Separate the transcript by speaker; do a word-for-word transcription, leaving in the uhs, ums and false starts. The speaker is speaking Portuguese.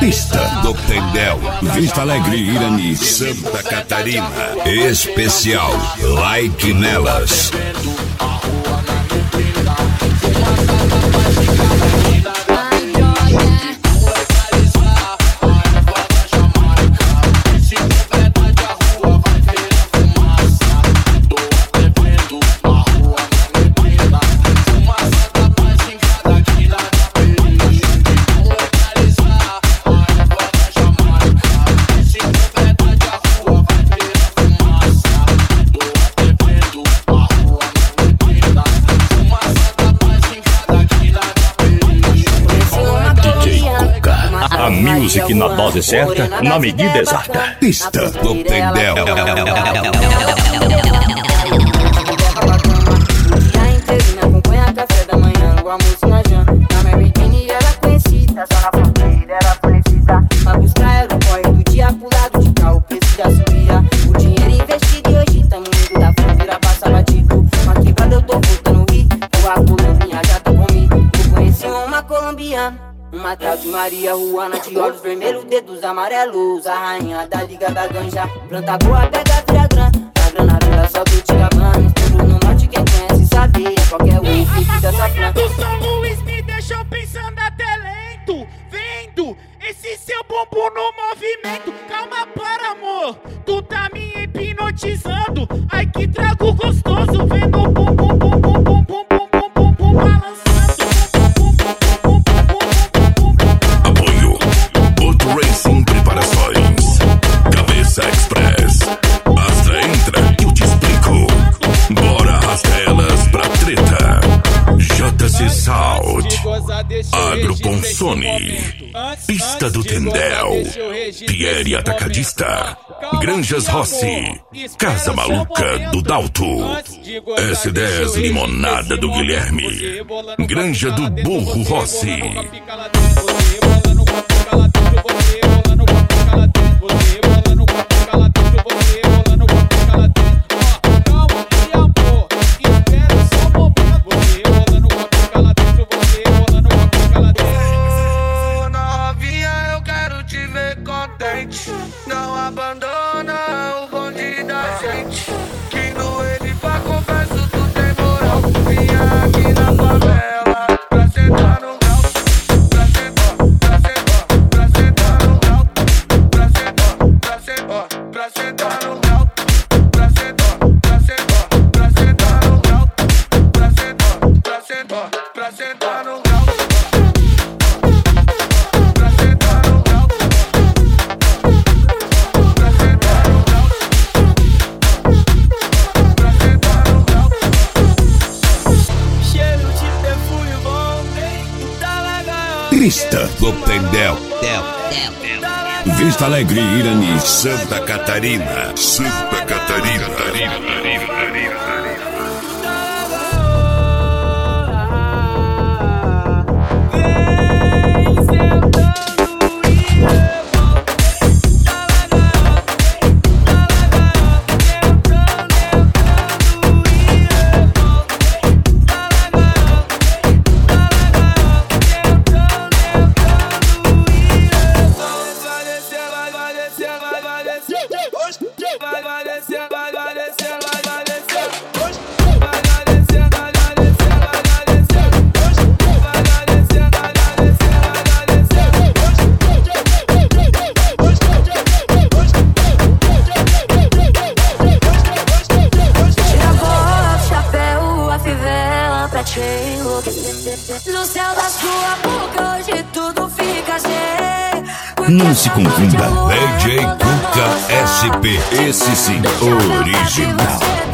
Speaker 1: Pista do Tendel, Vista Alegre, Irani, Santa Catarina. Especial Like Nelas.
Speaker 2: Music na dose certa, na medida exata.
Speaker 1: Pista do Tendel.
Speaker 3: Dia inteiro me acompanha café da manhã, no almoço na janta. Na minha biquíni era conhecida, só na fronteira era conhecida. Pra buscar era o corre do dia pro lado de cá, o preço já subia. O dinheiro investido e hoje tamo indo da fronteira, passa batido. Uma quebrada eu tô voltando rir, a Colombinha já tá comigo. Eu conheci uma colombiana, uma tal de Maria Ruana, de olhos vermelhos, dedos amarelos. A rainha da liga da ganja. Planta boa, pega, vira grana. A grana vira só do Tigabana. Estouro no norte, quem conhece sabe. É qualquer um que dessa planta.
Speaker 4: O São Luís me deixou pensando até lento. Vendo esse seu bumbum no movimento. Calma, para, amor, tu tá me hipnotizando. Ai, que trago gostoso. Vendo o bumbum, bumbum, bumbum, bumbum, bumbum, bumbum balançando.
Speaker 1: Racing Preparações, Cabeça Express. Astra entra que eu te explico. Bora arrasta elas pra treta. J C Sound, Agro Consone, Pista do Tendel, Pierre Atacadista, Granjas Rossi, Casa Maluca do Dalto, S dez Limonada do Guilherme, Granja do Burro Rossi.
Speaker 5: Não abandona o bonde da gente. Que no ele pra confesso tu tem moral. Vinha aqui na favela pra sentar no grau. Pra sentar, pra sentar, pra sentar no grau. Pra sentar, pra sentar, pra sentar no grau. Pra sentar, pra sentar, pra sentar no grau. Pra sentar, pra sentar, pra sentar no grau.
Speaker 1: Pista do Tendel, Vista Alegre, Irani, Santa Catarina. Santa Catarina.
Speaker 3: No céu da sua boca hoje tudo fica cheio.
Speaker 1: Não se confunda, D J Cuca S P, esse sim, original.